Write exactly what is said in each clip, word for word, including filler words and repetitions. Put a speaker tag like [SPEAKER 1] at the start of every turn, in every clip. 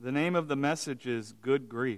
[SPEAKER 1] The name of the message is Good Grief.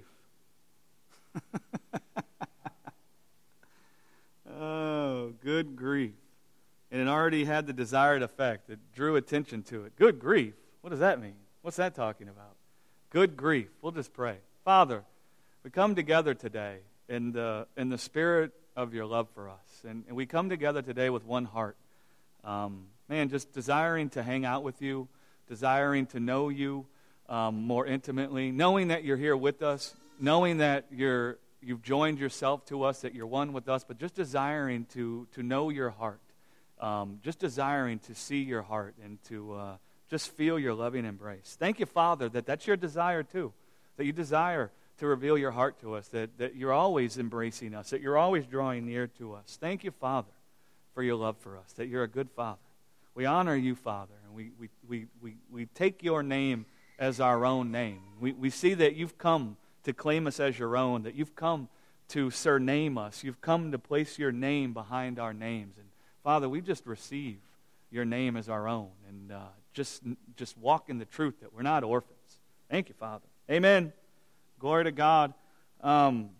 [SPEAKER 1] Oh, good grief. And it already had the desired effect. It drew attention to it. Good grief. What does that mean? What's that talking about? Good grief. We'll just pray. Father, we come together today in the in the spirit of your love for us. And, and we come together today with one heart. Um, man, just desiring to hang out with you, desiring to know you um, more intimately, knowing that you're here with us, knowing that you're you've joined yourself to us, that you're one with us, but just desiring to to know your heart, um, just desiring to see your heart and to uh, just feel your loving embrace. Thank you, Father, that that's your desire too, that you desire to reveal your heart to us, that, that you're always embracing us, that you're always drawing near to us. Thank you, Father, for your love for us, that you're a good Father. We honor you, Father, and we we we we, we take your name as our own name. We we see that you've come to claim us as your own, that you've come to surname us. You've come to place your name behind our names. And Father, we just receive your name as our own and uh, just, just walk in the truth that we're not orphans. Thank you, Father. Amen. Glory to God. Um,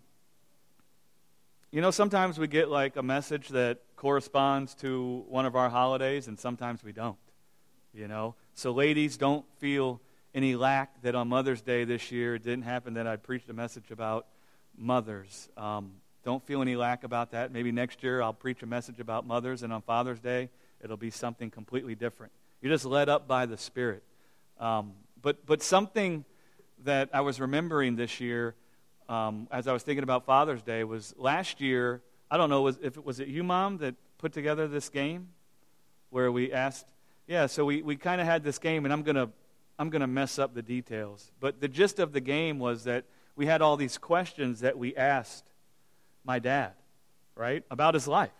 [SPEAKER 1] you know, sometimes we get like a message that corresponds to one of our holidays, and sometimes we don't. You know, so ladies, don't feel any lack that on Mother's Day this year it didn't happen that I preached a message about mothers. Um, don't feel any lack about that. Maybe next year I'll preach a message about mothers, and on Father's Day it'll be something completely different. You're just led up by the Spirit. Um, but but something that I was remembering this year um, as I was thinking about Father's Day was last year. I don't know was, if it was it you, Mom, that put together this game where we asked. Yeah, so we, we kind of had this game, and I'm gonna. I'm going to mess up the details. But the gist of the game was that we had all these questions that we asked my dad, right, about his life.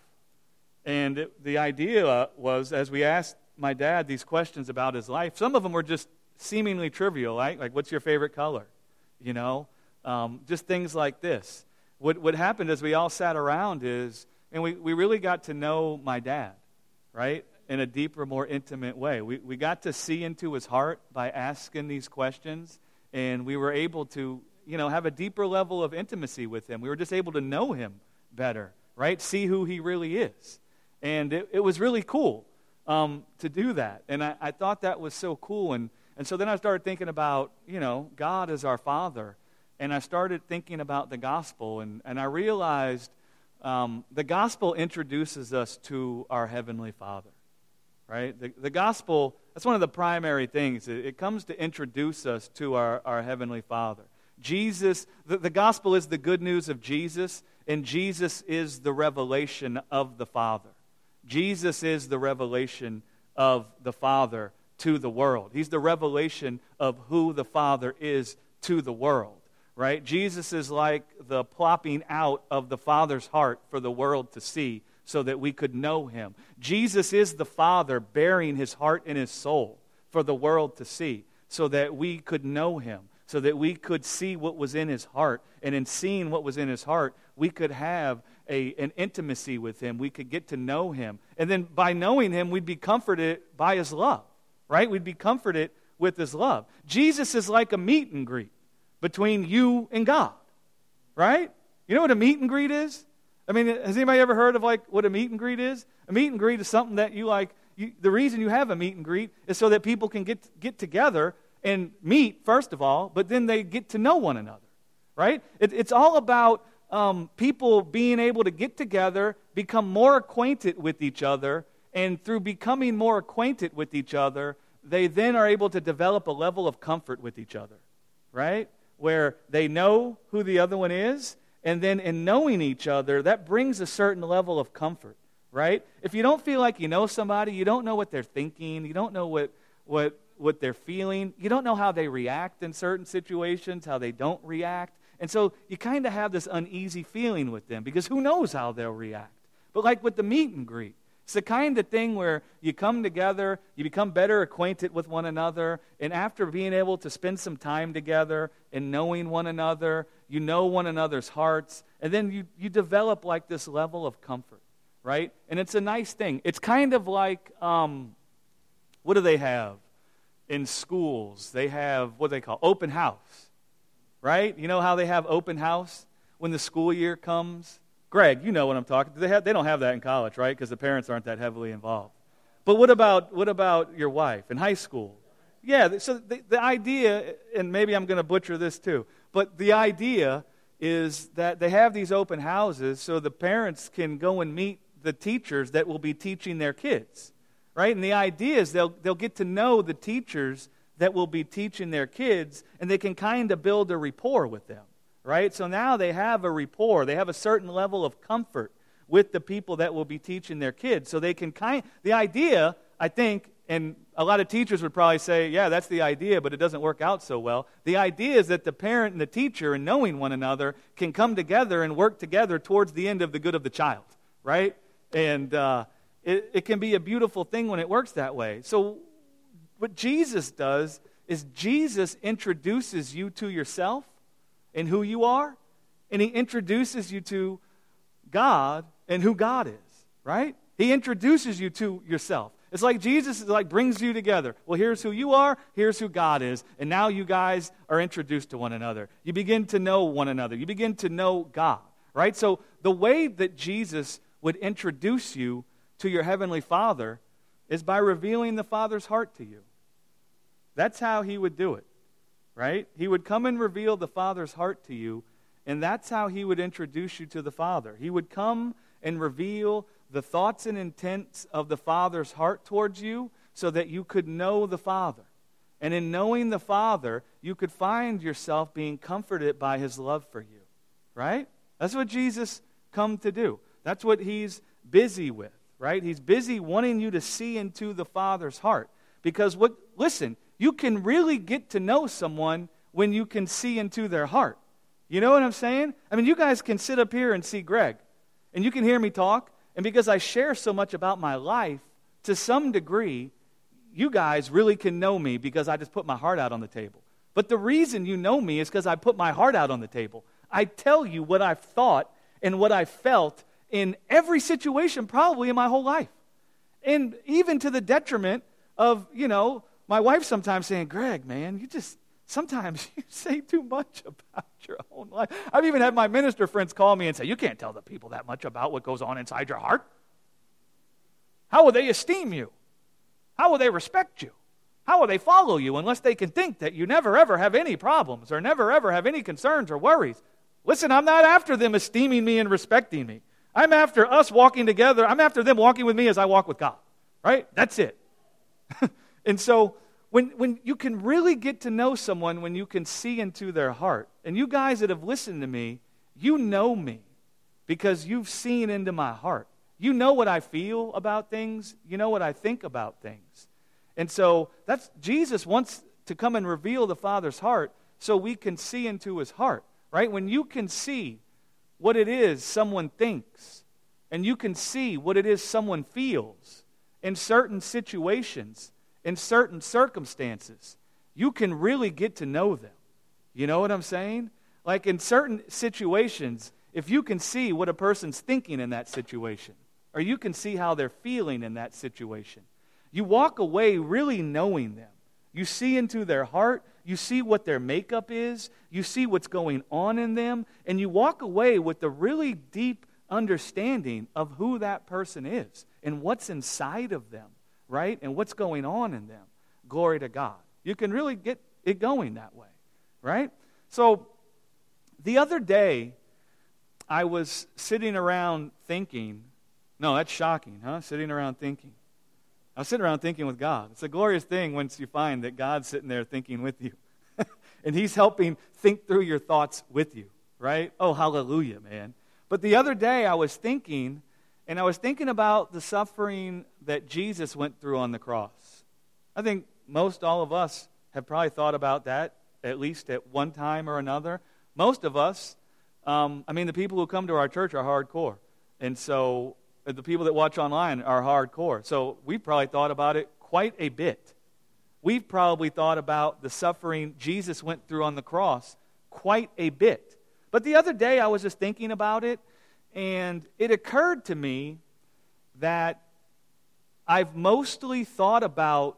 [SPEAKER 1] And it, the idea was, as we asked my dad these questions about his life, some of them were just seemingly trivial, right? Like, what's your favorite color? You know, um, just things like this. What, what happened as we all sat around is, and we, we really got to know my dad, right? In a deeper, more intimate way. We we got to see into his heart by asking these questions, and we were able to, you know, have a deeper level of intimacy with him. We were just able to know him better, right? See who he really is. And it, it was really cool um, to do that. And I, I thought that was so cool. And, and so then I started thinking about, you know, God as our Father. And I started thinking about the gospel, and, and I realized um, the gospel introduces us to our Heavenly Father. Right? The, the gospel, that's one of the primary things. It, it comes to introduce us to our, our Heavenly Father. Jesus, the, the gospel is the good news of Jesus, and Jesus is the revelation of the Father. Jesus is the revelation of the Father to the world. He's the revelation of who the Father is to the world. Right? Jesus is like the plopping out of the Father's heart for the world to see, so that we could know him. Jesus is the Father bearing his heart and his soul for the world to see, so that we could know him, so that we could see what was in his heart. And in seeing what was in his heart, we could have a, an intimacy with him. We could get to know him. And then by knowing him, we'd be comforted by his love, right? We'd be comforted with his love. Jesus is like a meet and greet between you and God, right? You know what a meet and greet is? I mean, has anybody ever heard of like what a meet and greet is? A meet and greet is something that you like, you, the reason you have a meet and greet is so that people can get get together and meet, first of all, but then they get to know one another, right? It, it's all about um, people being able to get together, become more acquainted with each other, and through becoming more acquainted with each other, they then are able to develop a level of comfort with each other, right? Where they know who the other one is, and then in knowing each other, that brings a certain level of comfort, right? If you don't feel like you know somebody, you don't know what they're thinking, you don't know what what what they're feeling, you don't know how they react in certain situations, how they don't react. And so you kind of have this uneasy feeling with them because who knows how they'll react. But like with the meet and greet, it's the kind of thing where you come together, you become better acquainted with one another, and after being able to spend some time together and knowing one another, you know one another's hearts, and then you, you develop like this level of comfort, right? And it's a nice thing. It's kind of like, um, what do they have? in schools, they have what they call open house, right? You know how they have open house when the school year comes? Greg, you know what I'm talking about. They, have, they don't have that in college, right? Because the parents aren't that heavily involved. But what about what about your wife in high school? Yeah, so the, the idea, and maybe I'm going to butcher this too, but the idea is that they have these open houses so the parents can go and meet the teachers that will be teaching their kids, right? And the idea is they'll they'll get to know the teachers that will be teaching their kids, and they can kind of build a rapport with them, right? So now they have a rapport. They have a certain level of comfort with the people that will be teaching their kids. So they can kind the idea, I think, and a lot of teachers would probably say, yeah, that's the idea, but it doesn't work out so well. The idea is that the parent and the teacher, in knowing one another, can come together and work together towards the end of the good of the child, right? And uh, it, it can be a beautiful thing when it works that way. So what Jesus does is Jesus introduces you to yourself and who you are, and he introduces you to God and who God is, right? He introduces you to yourself. It's like Jesus is like brings you together. Well, here's who you are, here's who God is, and now you guys are introduced to one another. You begin to know one another. You begin to know God, right? So the way that Jesus would introduce you to your heavenly Father is by revealing the Father's heart to you. That's how he would do it, right? He would come and reveal the Father's heart to you, and that's how he would introduce you to the Father. He would come and reveal the thoughts and intents of the Father's heart towards you so that you could know the Father. And in knowing the Father, you could find yourself being comforted by his love for you, right? That's what Jesus come to do. That's what he's busy with, right? He's busy wanting you to see into the Father's heart. Because what, listen, you can really get to know someone when you can see into their heart. You know what I'm saying? I mean, you guys can sit up here and see Greg, and you can hear me talk, and because I share so much about my life, to some degree, you guys really can know me because I just put my heart out on the table. But the reason you know me is because I put my heart out on the table. I tell you what I've thought and what I felt in every situation probably in my whole life. And even to the detriment of, you know, my wife sometimes saying, Greg, man, you just, sometimes you say too much about your own life. I've even had my minister friends call me and say, you can't tell the people that much about what goes on inside your heart. How will they esteem you? How will they respect you? How will they follow you unless they can think that you never ever have any problems or never ever have any concerns or worries? Listen, I'm not after them esteeming me and respecting me. I'm after us walking together. I'm after them walking with me as I walk with God. Right? That's it. And so When when you can really get to know someone when you can see into their heart, and you guys that have listened to me, you know me because you've seen into my heart. You know what I feel about things. You know what I think about things. And so that's Jesus wants to come and reveal the Father's heart so we can see into his heart, right? When you can see what it is someone thinks, and you can see what it is someone feels in certain situations, in certain circumstances, you can really get to know them. You know what I'm saying? Like in certain situations, if you can see what a person's thinking in that situation, or you can see how they're feeling in that situation, you walk away really knowing them. You see into their heart, you see what their makeup is, you see what's going on in them, and you walk away with a really deep understanding of who that person is and what's inside of them. Right? And what's going on in them. Glory to God. You can really get it going that way. Right? So, the other day, I was sitting around thinking, no, that's shocking, huh? Sitting around thinking. I was sitting around thinking with God. It's a glorious thing once you find that God's sitting there thinking with you. And he's helping think through your thoughts with you. Right? Oh, hallelujah, man. But the other day, I was thinking, and I was thinking about the suffering that Jesus went through on the cross. I think most all of us have probably thought about that, at least at one time or another. Most of us, um, I mean, the people who come to our church are hardcore. And so uh, the people that watch online are hardcore. So we've probably thought about it quite a bit. We've probably thought about the suffering Jesus went through on the cross quite a bit. But the other day I was just thinking about it, and it occurred to me that I've mostly thought about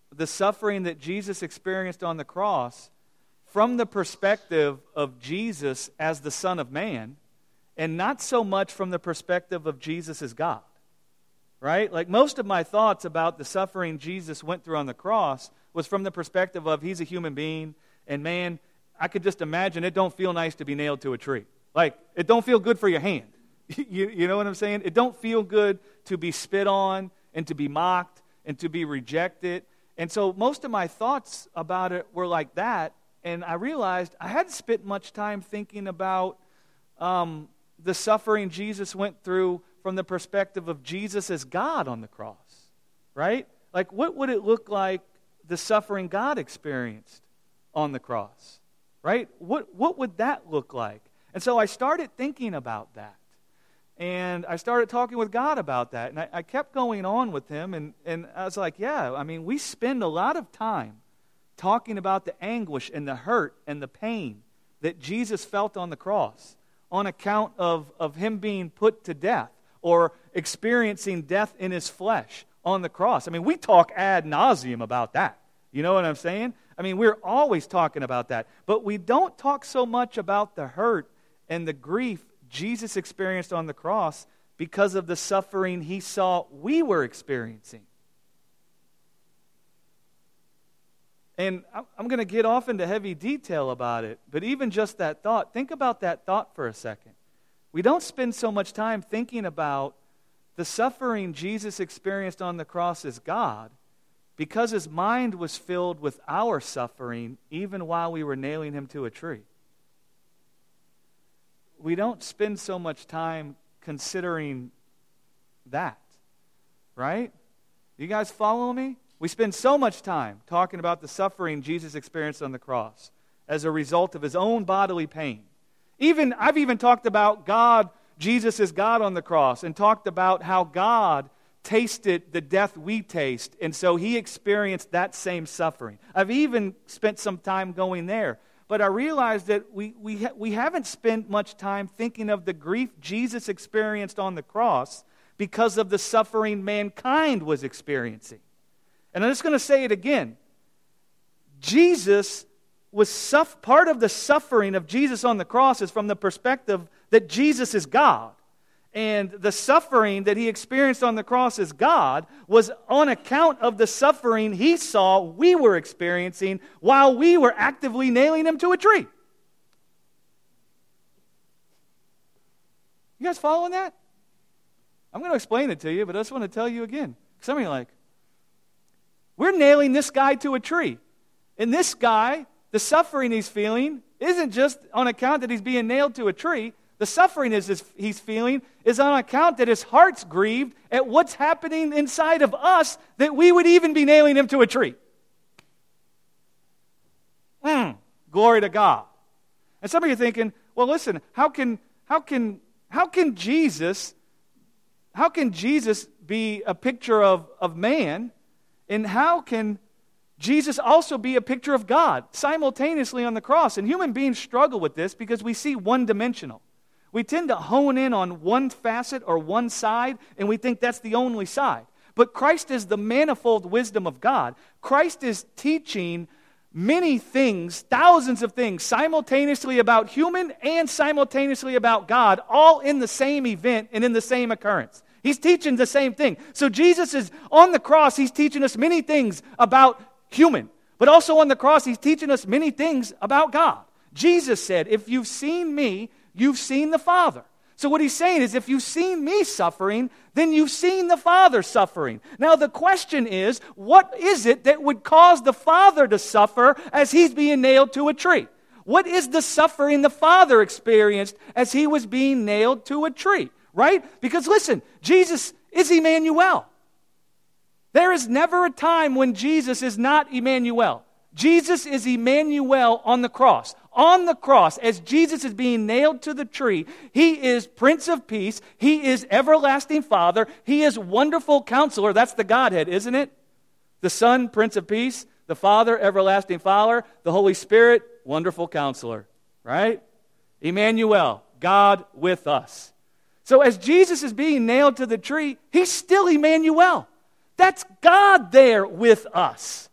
[SPEAKER 1] the suffering that Jesus experienced on the cross from the perspective of Jesus as the Son of Man, and not so much from the perspective of Jesus as God. Right? Like most of my thoughts about the suffering Jesus went through on the cross was from the perspective of he's a human being, and man, I could just imagine it don't feel nice to be nailed to a tree. Like, it don't feel good for your hand. you, you know what I'm saying? It don't feel good to be spit on and to be mocked and to be rejected. And so most of my thoughts about it were like that, and I realized I hadn't spent much time thinking about um, the suffering Jesus went through from the perspective of Jesus as God on the cross, right? Like, what would it look like the suffering God experienced on the cross, right? What what would that look like? And so I started thinking about that. And I started talking with God about that. And I, I kept going on with him. And, and I was like, yeah, I mean, we spend a lot of time talking about the anguish and the hurt and the pain that Jesus felt on the cross on account of, of him being put to death or experiencing death in his flesh on the cross. I mean, we talk ad nauseum about that. You know what I'm saying? I mean, we're always talking about that. But we don't talk so much about the hurt and the grief Jesus experienced on the cross because of the suffering he saw we were experiencing. And I'm going to get off into heavy detail about it, but even just that thought, think about that thought for a second. We don't spend so much time thinking about the suffering Jesus experienced on the cross as God because his mind was filled with our suffering even while we were nailing him to a tree. We don't spend so much time considering that, right? You guys follow me? We spend so much time talking about the suffering Jesus experienced on the cross as a result of his own bodily pain. Even I've even talked about God, Jesus is God on the cross, and talked about how God tasted the death we taste, and so he experienced that same suffering. I've even spent some time going there. But I realized that we we ha- we haven't spent much time thinking of the grief Jesus experienced on the cross because of the suffering mankind was experiencing. And I'm just going to say it again. Jesus was suff- part of the suffering of Jesus on the cross is from the perspective that Jesus is God. And the suffering that he experienced on the cross as God was on account of the suffering he saw we were experiencing while we were actively nailing him to a tree. You guys following that? I'm going to explain it to you, but I just want to tell you again. Some of you are like, we're nailing this guy to a tree. And this guy, the suffering he's feeling, isn't just on account that he's being nailed to a tree. The suffering is, is he's feeling is on account that his heart's grieved at what's happening inside of us that we would even be nailing him to a tree. Mm, glory to God. And some of you are thinking, well, listen, how can how can how can Jesus how can Jesus be a picture of, of man, and how can Jesus also be a picture of God simultaneously on the cross? And human beings struggle with this because we see one-dimensional. We tend to hone in on one facet or one side, and we think that's the only side. But Christ is the manifold wisdom of God. Christ is teaching many things, thousands of things, simultaneously about human and simultaneously about God, all in the same event and in the same occurrence. He's teaching the same thing. So Jesus is on the cross, he's teaching us many things about human. But also on the cross, he's teaching us many things about God. Jesus said, if you've seen me, you've seen the Father. So what he's saying is, if you've seen me suffering, then you've seen the Father suffering. Now the question is, what is it that would cause the Father to suffer as he's being nailed to a tree? What is the suffering the Father experienced as he was being nailed to a tree? Right? Because listen, Jesus is Emmanuel. There is never a time when Jesus is not Emmanuel. Jesus is Emmanuel on the cross. On the cross, as Jesus is being nailed to the tree, he is Prince of Peace. He is Everlasting Father. He is Wonderful Counselor. That's the Godhead, isn't it? The Son, Prince of Peace. The Father, Everlasting Father. The Holy Spirit, Wonderful Counselor. Right? Emmanuel, God with us. So as Jesus is being nailed to the tree, he's still Emmanuel. That's God there with us.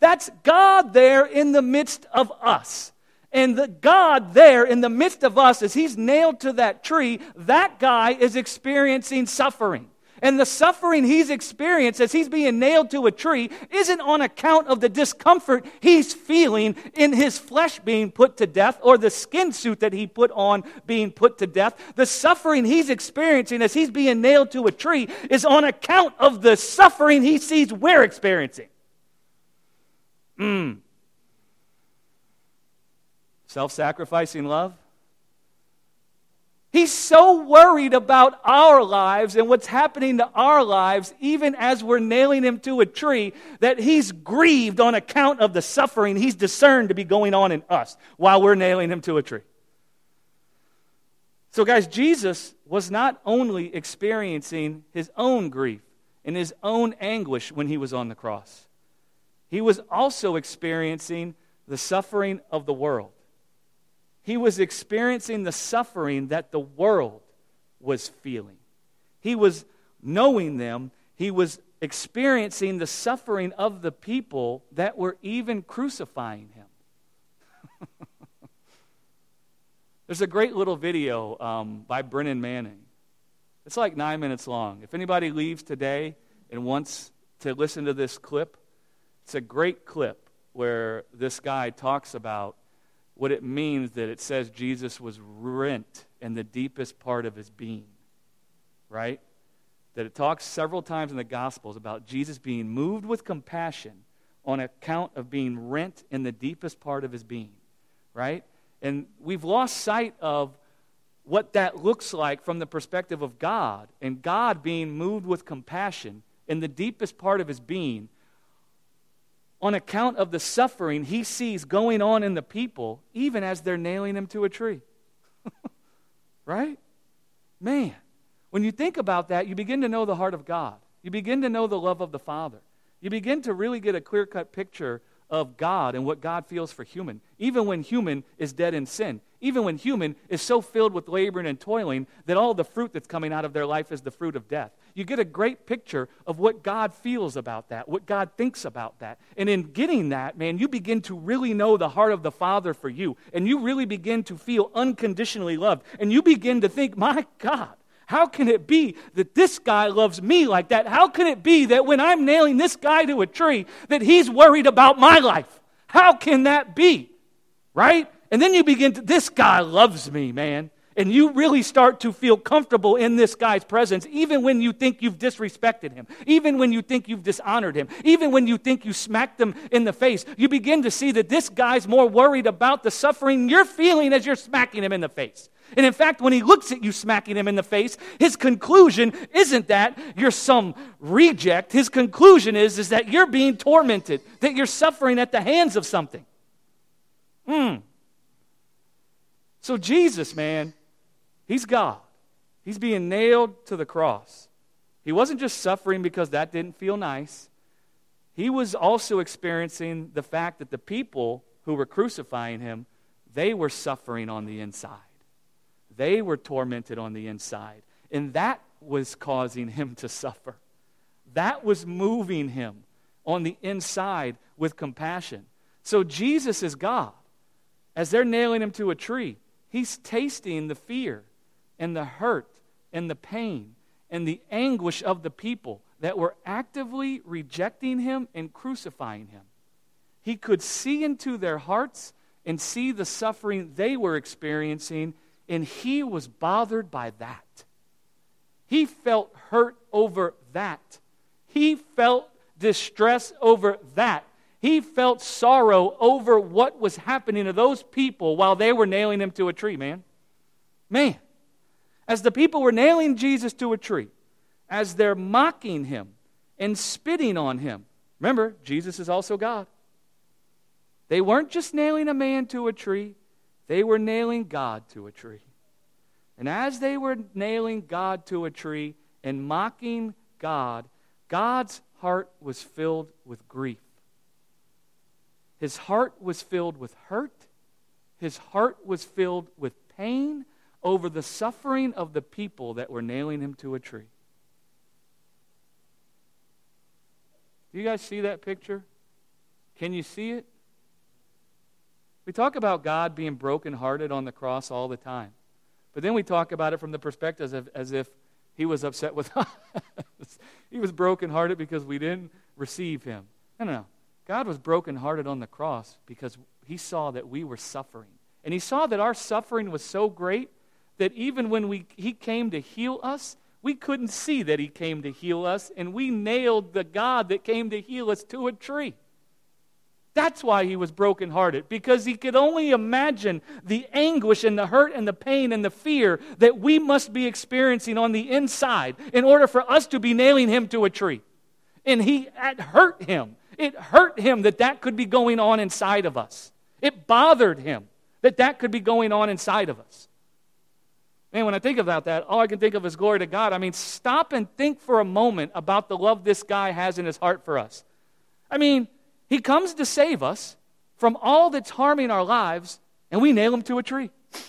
[SPEAKER 1] That's God there in the midst of us. And the God there in the midst of us, as he's nailed to that tree, that guy is experiencing suffering. And the suffering he's experienced as he's being nailed to a tree isn't on account of the discomfort he's feeling in his flesh being put to death or the skin suit that he put on being put to death. The suffering he's experiencing as he's being nailed to a tree is on account of the suffering he sees we're experiencing. Mm. Self-sacrificing love. He's so worried about our lives and what's happening to our lives, even as we're nailing him to a tree, that he's grieved on account of the suffering he's discerned to be going on in us while we're nailing him to a tree. So guys, Jesus was not only experiencing his own grief and his own anguish when he was on the cross. He was also experiencing the suffering of the world. He was experiencing the suffering that the world was feeling. He was knowing them. He was experiencing the suffering of the people that were even crucifying him. There's a great little video um, by Brennan Manning. It's like nine minutes long. If anybody leaves today and wants to listen to this clip, it's a great clip where this guy talks about what it means that it says Jesus was rent in the deepest part of his being, right? That it talks several times in the Gospels about Jesus being moved with compassion on account of being rent in the deepest part of his being, right? And we've lost sight of what that looks like from the perspective of God, and God being moved with compassion in the deepest part of his being on account of the suffering he sees going on in the people, even as they're nailing him to a tree. Right? Man, when you think about that, you begin to know the heart of God. You begin to know the love of the Father. You begin to really get a clear-cut picture of God and what God feels for human, even when human is dead in sin. Even when human is so filled with laboring and toiling that all the fruit that's coming out of their life is the fruit of death. You get a great picture of what God feels about that, what God thinks about that. And in getting that, man, you begin to really know the heart of the Father for you. And you really begin to feel unconditionally loved. And you begin to think, my God, how can it be that this guy loves me like that? How can it be that when I'm nailing this guy to a tree, that he's worried about my life? How can that be? Right? And then you begin to, this guy loves me, man. And you really start to feel comfortable in this guy's presence, even when you think you've disrespected him, even when you think you've dishonored him, even when you think you smacked him in the face. You begin to see that this guy's more worried about the suffering you're feeling as you're smacking him in the face. And in fact, when he looks at you smacking him in the face, his conclusion isn't that you're some reject. His conclusion is, is that you're being tormented, that you're suffering at the hands of something. Hmm. So Jesus, man, he's God. He's being nailed to the cross. He wasn't just suffering because that didn't feel nice. He was also experiencing the fact that the people who were crucifying him, they were suffering on the inside. They were tormented on the inside. And that was causing him to suffer. That was moving him on the inside with compassion. So Jesus is God. As they're nailing him to a tree, he's tasting the fear and the hurt and the pain and the anguish of the people that were actively rejecting him and crucifying him. He could see into their hearts and see the suffering they were experiencing, and he was bothered by that. He felt hurt over that. He felt distress over that. He felt sorrow over what was happening to those people while they were nailing him to a tree, man. Man, as the people were nailing Jesus to a tree, as they're mocking him and spitting on him, remember, Jesus is also God. They weren't just nailing a man to a tree, they were nailing God to a tree. And as they were nailing God to a tree and mocking God, God's heart was filled with grief. His heart was filled with hurt. His heart was filled with pain over the suffering of the people that were nailing him to a tree. Do you guys see that picture? Can you see it? We talk about God being brokenhearted on the cross all the time. But then we talk about it from the perspective of, as if he was upset with us. He was brokenhearted because we didn't receive him. No, no, no. God was brokenhearted on the cross because he saw that we were suffering. And he saw that our suffering was so great that even when we he came to heal us, we couldn't see that he came to heal us, and we nailed the God that came to heal us to a tree. That's why he was brokenhearted, because he could only imagine the anguish and the hurt and the pain and the fear that we must be experiencing on the inside in order for us to be nailing him to a tree. And he it hurt him. It hurt him that that could be going on inside of us. It bothered him that that could be going on inside of us. Man, when I think about that, all I can think of is glory to God. I mean, stop and think for a moment about the love this guy has in his heart for us. I mean, he comes to save us from all that's harming our lives, and we nail him to a tree.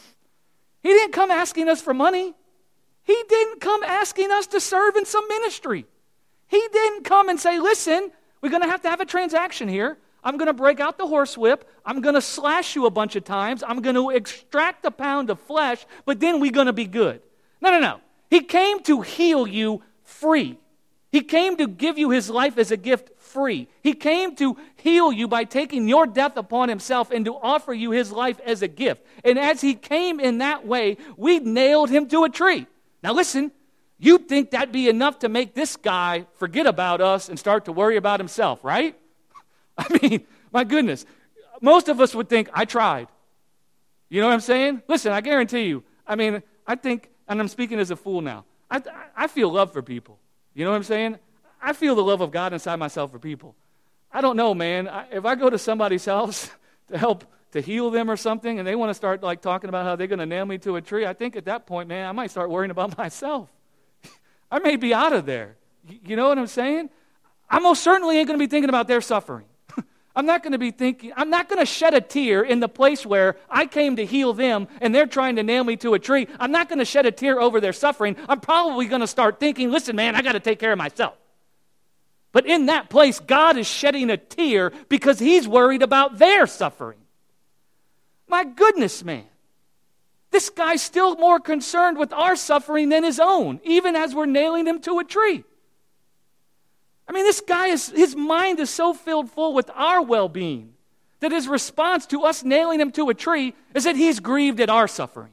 [SPEAKER 1] He didn't come asking us for money. He didn't come asking us to serve in some ministry. He didn't come and say, listen, we're going to have to have a transaction here. I'm going to break out the horsewhip. I'm going to slash you a bunch of times. I'm going to extract a pound of flesh, but then we're going to be good. No, no, no. He came to heal you free. He came to give you his life as a gift free. He came to heal you by taking your death upon himself and to offer you his life as a gift. And as he came in that way, we nailed him to a tree. Now listen, you think that'd be enough to make this guy forget about us and start to worry about himself, right? I mean, my goodness. Most of us would think, I tried. You know what I'm saying? Listen, I guarantee you. I mean, I think, and I'm speaking as a fool now, I, I feel love for people. You know what I'm saying? I feel the love of God inside myself for people. I don't know, man. I, if I go to somebody's house to help to heal them or something, and they want to start like talking about how they're going to nail me to a tree, I think at that point, man, I might start worrying about myself. I may be out of there. You know what I'm saying? I most certainly ain't going to be thinking about their suffering. I'm not going to be thinking, I'm not going to shed a tear in the place where I came to heal them and they're trying to nail me to a tree. I'm not going to shed a tear over their suffering. I'm probably going to start thinking, listen, man, I got to take care of myself. But in that place, God is shedding a tear because he's worried about their suffering. My goodness, man. This guy's still more concerned with our suffering than his own, even as we're nailing him to a tree. I mean, this guy, is his mind is so filled full with our well-being that his response to us nailing him to a tree is that he's grieved at our suffering.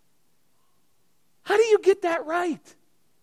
[SPEAKER 1] How do you get that right?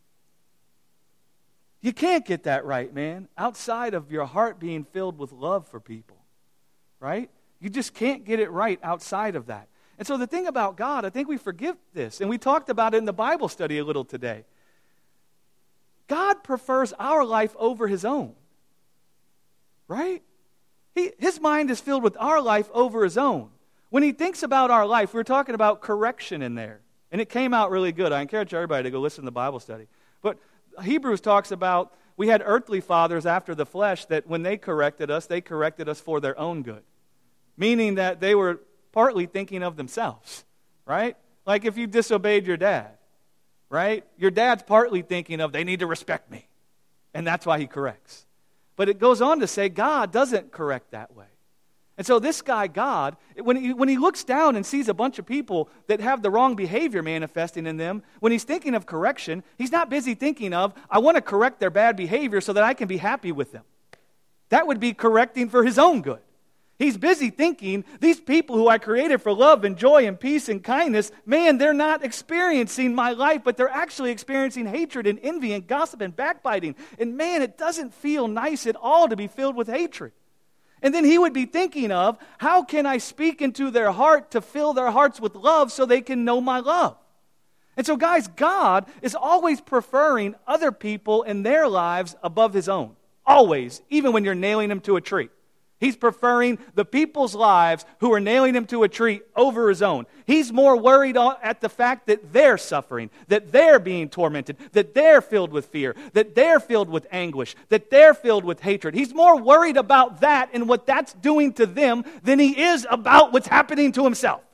[SPEAKER 1] You can't get that right, man, outside of your heart being filled with love for people, right? You just can't get it right outside of that. And so the thing about God, I think we forget this, and we talked about it in the Bible study a little today. God prefers our life over his own, right? He, his mind is filled with our life over his own. When he thinks about our life, we were talking about correction in there, and it came out really good. I encourage everybody to go listen to the Bible study. But Hebrews talks about we had earthly fathers after the flesh that when they corrected us, they corrected us for their own good, meaning that they were partly thinking of themselves, right? Like if you disobeyed your dad, right? Your dad's partly thinking of, they need to respect me. And that's why he corrects. But it goes on to say God doesn't correct that way. And so this guy, God, when he, when he looks down and sees a bunch of people that have the wrong behavior manifesting in them, when he's thinking of correction, he's not busy thinking of, I want to correct their bad behavior so that I can be happy with them. That would be correcting for his own good. He's busy thinking, these people who I created for love and joy and peace and kindness, man, they're not experiencing my life, but they're actually experiencing hatred and envy and gossip and backbiting. And man, it doesn't feel nice at all to be filled with hatred. And then he would be thinking of, how can I speak into their heart to fill their hearts with love so they can know my love? And so guys, God is always preferring other people in their lives above his own. Always, even when you're nailing him to a tree. He's preferring the people's lives who are nailing him to a tree over his own. He's more worried at the fact that they're suffering, that they're being tormented, that they're filled with fear, that they're filled with anguish, that they're filled with hatred. He's more worried about that and what that's doing to them than he is about what's happening to himself.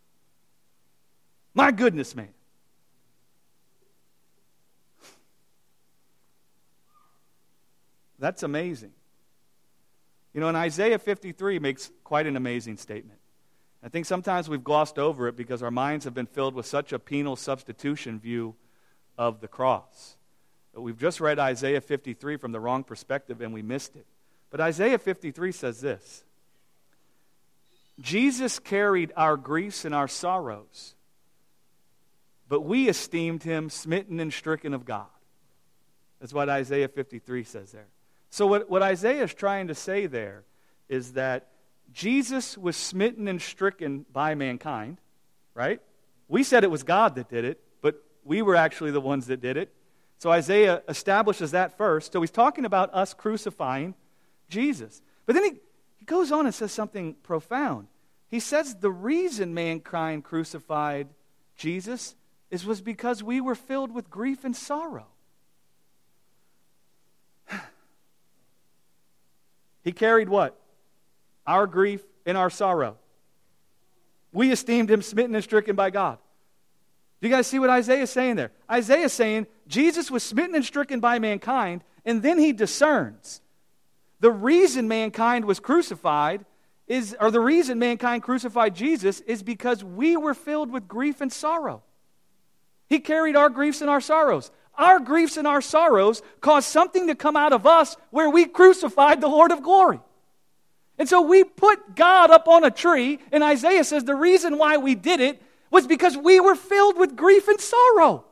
[SPEAKER 1] My goodness, man. That's amazing. You know, and Isaiah fifty-three makes quite an amazing statement. I think sometimes we've glossed over it because our minds have been filled with such a penal substitution view of the cross. But we've just read Isaiah fifty-three from the wrong perspective and we missed it. But Isaiah fifty-three says this: Jesus carried our griefs and our sorrows, but we esteemed him smitten and stricken of God. That's what Isaiah fifty-three says there. So what, what Isaiah is trying to say there is that Jesus was smitten and stricken by mankind, right? We said it was God that did it, but we were actually the ones that did it. So Isaiah establishes that first. So he's talking about us crucifying Jesus. But then he, he goes on and says something profound. He says the reason mankind crucified Jesus is was because we were filled with grief and sorrow. He carried what? Our grief and our sorrow. We esteemed him smitten and stricken by God. Do you guys see what Isaiah is saying there? Isaiah is saying Jesus was smitten and stricken by mankind, and then he discerns. The reason mankind was crucified is, or the reason mankind crucified Jesus is because we were filled with grief and sorrow. He carried our griefs and our sorrows. Our griefs and our sorrows caused something to come out of us where we crucified the Lord of glory. And so we put God up on a tree, and Isaiah says the reason why we did it was because we were filled with grief and sorrow.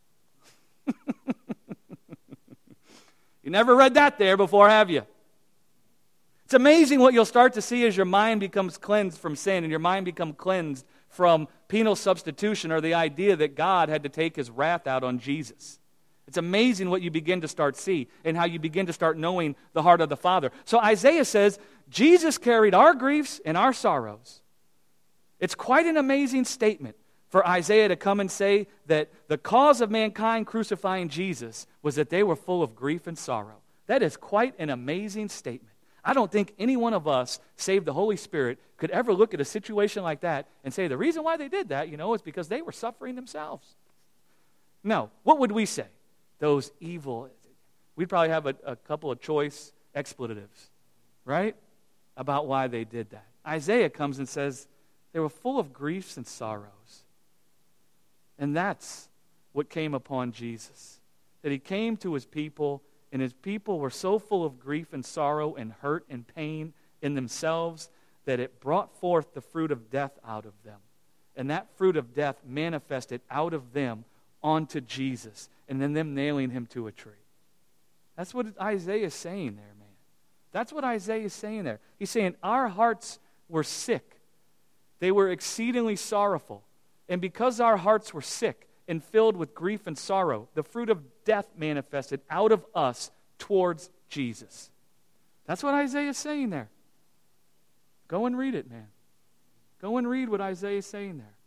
[SPEAKER 1] You never read that there before, have you? It's amazing what you'll start to see as your mind becomes cleansed from sin and your mind becomes cleansed from penal substitution, or the idea that God had to take his wrath out on Jesus. It's amazing what you begin to start see and how you begin to start knowing the heart of the Father. So Isaiah says, Jesus carried our griefs and our sorrows. It's quite an amazing statement for Isaiah to come and say that the cause of mankind crucifying Jesus was that they were full of grief and sorrow. That is quite an amazing statement. I don't think any one of us, save the Holy Spirit, could ever look at a situation like that and say the reason why they did that, you know, is because they were suffering themselves. No. What would we say? Those evil, we'd probably have a, a couple of choice expletives, right? About why they did that. Isaiah comes and says they were full of griefs and sorrows. And that's what came upon Jesus. That he came to his people, and his people were so full of grief and sorrow and hurt and pain in themselves that it brought forth the fruit of death out of them. And that fruit of death manifested out of them onto Jesus, and then them nailing him to a tree. That's what Isaiah is saying there, man. That's what Isaiah is saying there. He's saying our hearts were sick. They were exceedingly sorrowful. And because our hearts were sick and filled with grief and sorrow, the fruit of death manifested out of us towards Jesus. That's what Isaiah is saying there. Go and read it, man. Go and read what Isaiah is saying there.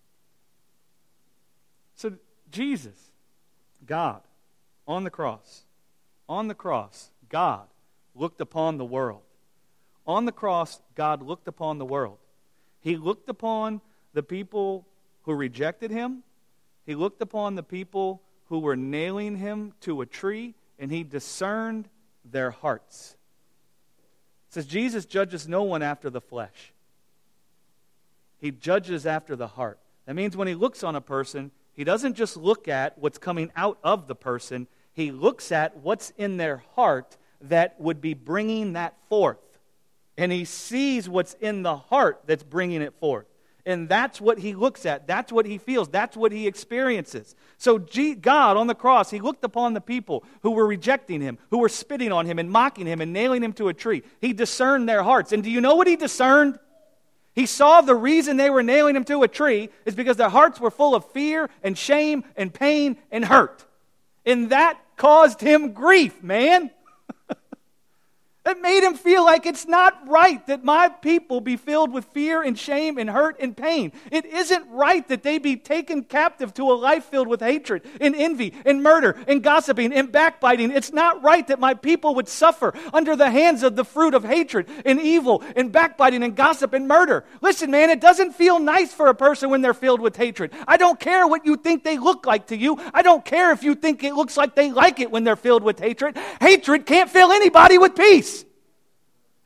[SPEAKER 1] So Jesus, God, on the cross, on the cross, God looked upon the world. On the cross, God looked upon the world. He looked upon the people who rejected him. He looked upon the people who were nailing him to a tree, and he discerned their hearts. It says Jesus judges no one after the flesh. He judges after the heart. That means when he looks on a person, he doesn't just look at what's coming out of the person. He looks at what's in their heart that would be bringing that forth. And he sees what's in the heart that's bringing it forth. And that's what he looks at. That's what he feels. That's what he experiences. So God on the cross, he looked upon the people who were rejecting him, who were spitting on him and mocking him and nailing him to a tree. He discerned their hearts. And do you know what he discerned? He saw the reason they were nailing him to a tree is because their hearts were full of fear and shame and pain and hurt. And that caused him grief, man. It made him feel like it's not right that my people be filled with fear and shame and hurt and pain. It isn't right that they be taken captive to a life filled with hatred and envy and murder and gossiping and backbiting. It's not right that my people would suffer under the hands of the fruit of hatred and evil and backbiting and gossip and murder. Listen, man, it doesn't feel nice for a person when they're filled with hatred. I don't care what you think they look like to you. I don't care if you think it looks like they like it when they're filled with hatred. Hatred can't fill anybody with peace.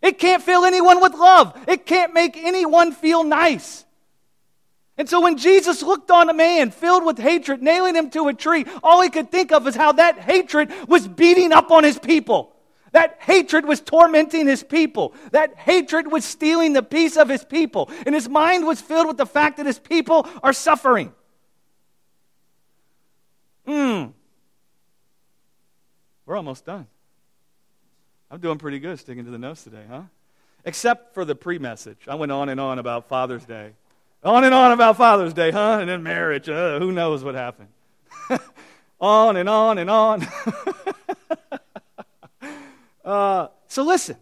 [SPEAKER 1] It can't fill anyone with love. It can't make anyone feel nice. And so when Jesus looked on a man filled with hatred, nailing him to a tree, all he could think of is how that hatred was beating up on his people. That hatred was tormenting his people. That hatred was stealing the peace of his people. And his mind was filled with the fact that his people are suffering. Hmm. We're almost done. I'm doing pretty good sticking to the notes today, huh? Except for the pre-message. I went on and on about Father's Day. On and on about Father's Day, huh? And then marriage. Uh, who knows what happened? On and on and on. uh, so listen.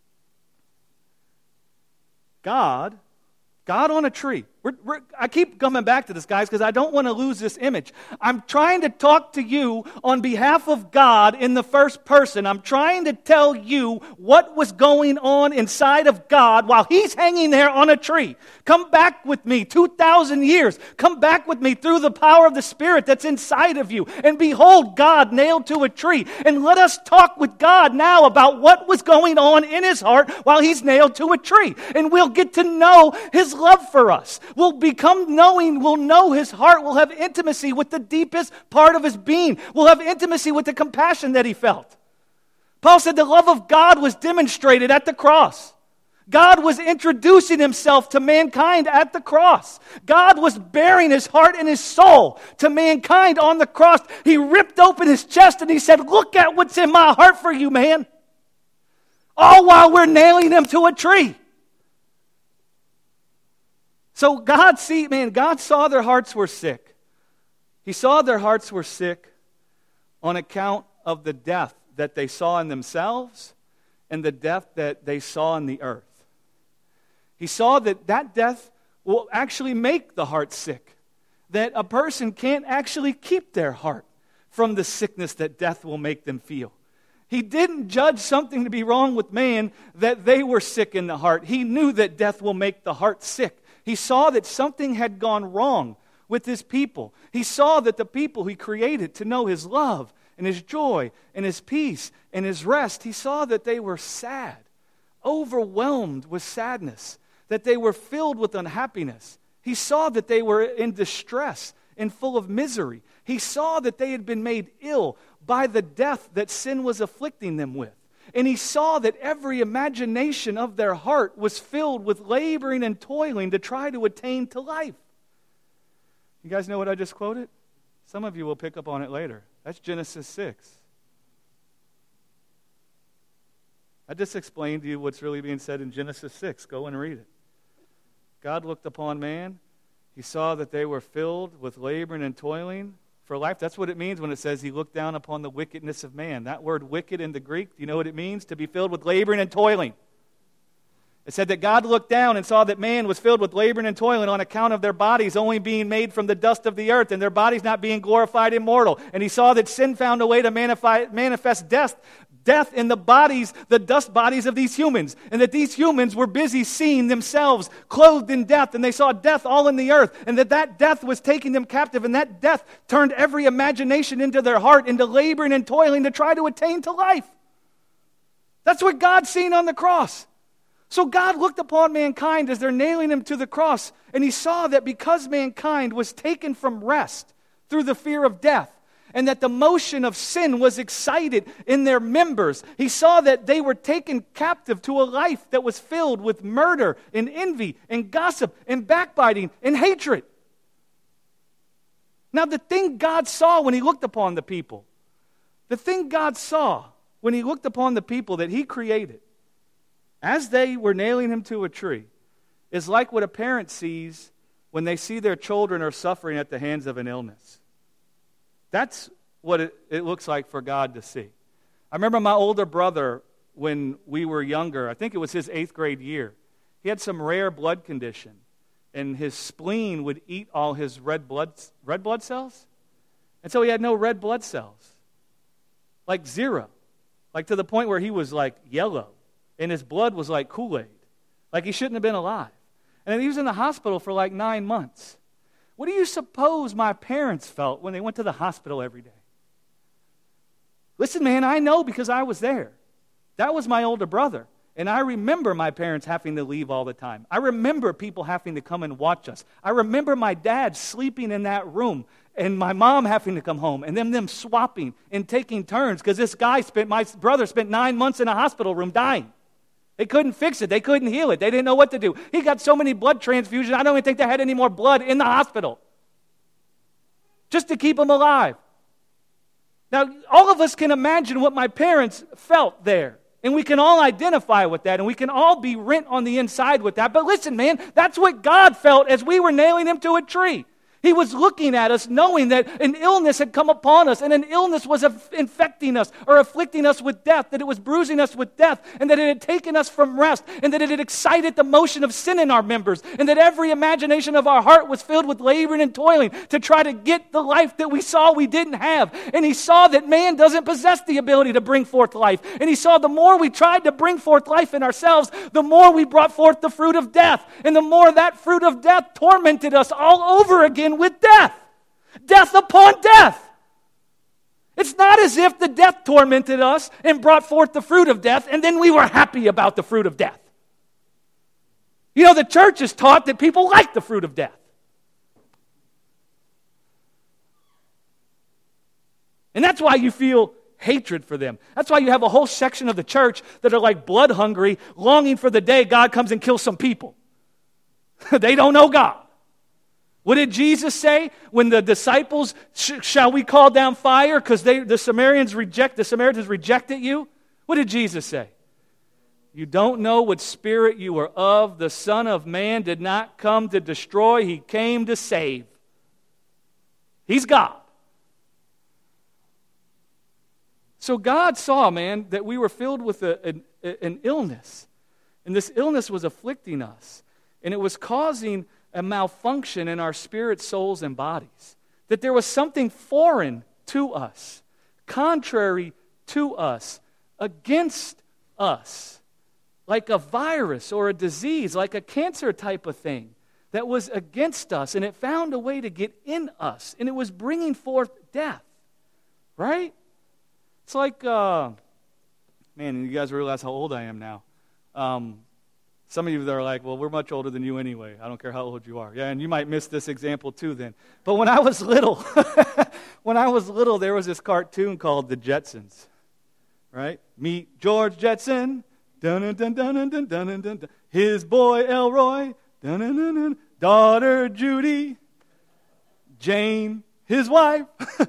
[SPEAKER 1] God, God on a tree. We're, we're, I keep coming back to this, guys, because I don't want to lose this image. I'm trying to talk to you on behalf of God in the first person. I'm trying to tell you what was going on inside of God while He's hanging there on a tree. Come back with me two thousand years. Come back with me through the power of the Spirit that's inside of you. And behold, God nailed to a tree. And let us talk with God now about what was going on in His heart while He's nailed to a tree. And we'll get to know His love for us. We'll become knowing, we'll know His heart, we'll have intimacy with the deepest part of His being. We'll have intimacy with the compassion that He felt. Paul said the love of God was demonstrated at the cross. God was introducing Himself to mankind at the cross. God was bearing His heart and His soul to mankind on the cross. He ripped open His chest and He said, look at what's in my heart for you, man. All while we're nailing Him to a tree. So God see, man, God saw their hearts were sick. He saw their hearts were sick on account of the death that they saw in themselves and the death that they saw in the earth. He saw that that death will actually make the heart sick. That a person can't actually keep their heart from the sickness that death will make them feel. He didn't judge something to be wrong with man that they were sick in the heart. He knew that death will make the heart sick. He saw that something had gone wrong with His people. He saw that the people He created to know His love and His joy and His peace and His rest, He saw that they were sad, overwhelmed with sadness, that they were filled with unhappiness. He saw that they were in distress and full of misery. He saw that they had been made ill by the death that sin was afflicting them with. And He saw that every imagination of their heart was filled with laboring and toiling to try to attain to life. You guys know what I just quoted? Some of you will pick up on it later. That's Genesis six. I just explained to you what's really being said in Genesis six. Go and read it. God looked upon man. He saw that they were filled with laboring and toiling for life. That's what it means when it says He looked down upon the wickedness of man. That word wicked in the Greek, do you know what it means? To be filled with laboring and toiling. It said that God looked down and saw that man was filled with laboring and toiling on account of their bodies only being made from the dust of the earth and their bodies not being glorified immortal. And He saw that sin found a way to manifest death, death in the bodies, the dust bodies of these humans. And that these humans were busy seeing themselves clothed in death. And they saw death all in the earth. And that that death was taking them captive. And that death turned every imagination into their heart, into laboring and toiling to try to attain to life. That's what God's seen on the cross. So God looked upon mankind as they're nailing Him to the cross. And He saw that because mankind was taken from rest through the fear of death, and that the motion of sin was excited in their members, He saw that they were taken captive to a life that was filled with murder and envy and gossip and backbiting and hatred. Now the thing God saw when He looked upon the people, the thing God saw when He looked upon the people that He created, as they were nailing Him to a tree, is like what a parent sees when they see their children are suffering at the hands of an illness. That's what it, it looks like for God to see. I remember my older brother, when we were younger, I think it was his eighth grade year, he had some rare blood condition, and his spleen would eat all his red blood, red blood cells. And so he had no red blood cells. Like zero. Like to the point where he was like yellow. And his blood was like Kool-Aid. Like he shouldn't have been alive. And he was in the hospital for like nine months. What do you suppose my parents felt when they went to the hospital every day? Listen, man, I know because I was there. That was my older brother. And I remember my parents having to leave all the time. I remember people having to come and watch us. I remember my dad sleeping in that room and my mom having to come home and then them swapping and taking turns because this guy spent, my brother spent nine months in a hospital room dying. They couldn't fix it. They couldn't heal it. They didn't know what to do. He got so many blood transfusions, I don't even think they had any more blood in the hospital just to keep him alive. Now, all of us can imagine what my parents felt there. And we can all identify with that, and we can all be rent on the inside with that. But listen, man, that's what God felt as we were nailing him to a tree. He was looking at us knowing that an illness had come upon us, and an illness was infecting us or afflicting us with death, that it was bruising us with death, and that it had taken us from rest, and that it had excited the motion of sin in our members, and that every imagination of our heart was filled with laboring and toiling to try to get the life that we saw we didn't have. And he saw that man doesn't possess the ability to bring forth life. And he saw the more we tried to bring forth life in ourselves, the more we brought forth the fruit of death. And the more that fruit of death tormented us all over again with death. Death upon death. It's not as if the death tormented us and brought forth the fruit of death and then we were happy about the fruit of death. You know, the church is taught that people like the fruit of death. And that's why you feel hatred for them. That's why you have a whole section of the church that are like blood hungry, longing for the day God comes and kills some people. They don't know God. What did Jesus say when the disciples, sh- shall we call down fire because they the Samaritans reject the Samaritans rejected you? What did Jesus say? You don't know what spirit you are of. The Son of Man did not come to destroy, he came to save. He's God. So God saw, man, that we were filled with a, an, an illness. And this illness was afflicting us. And it was causing a malfunction in our spirit, souls, and bodies. That there was something foreign to us, contrary to us, against us, like a virus or a disease, like a cancer type of thing that was against us, and it found a way to get in us, and it was bringing forth death, right? It's like, uh, man, you guys realize how old I am now. Um, Some of you that are like, well, we're much older than you anyway. I don't care how old you are. Yeah, and you might miss this example too then. But when I was little, when I was little, there was this cartoon called The Jetsons, right? Meet George Jetson, dun dun dun dun dun dun dun dun. His boy Elroy, dun dun dun dun. Daughter Judy, Jane, his wife.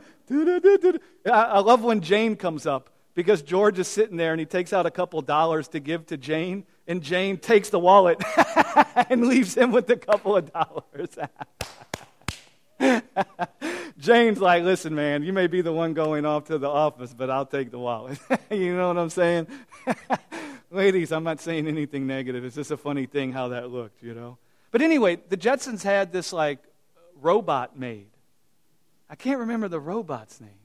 [SPEAKER 1] I love when Jane comes up because George is sitting there and he takes out a couple dollars to give to Jane. And Jane takes the wallet and leaves him with a couple of dollars. Jane's like, listen, man, you may be the one going off to the office, but I'll take the wallet. You know what I'm saying? Ladies, I'm not saying anything negative. It's just a funny thing how that looked, you know. But anyway, the Jetsons had this, like, robot made. I can't remember the robot's name.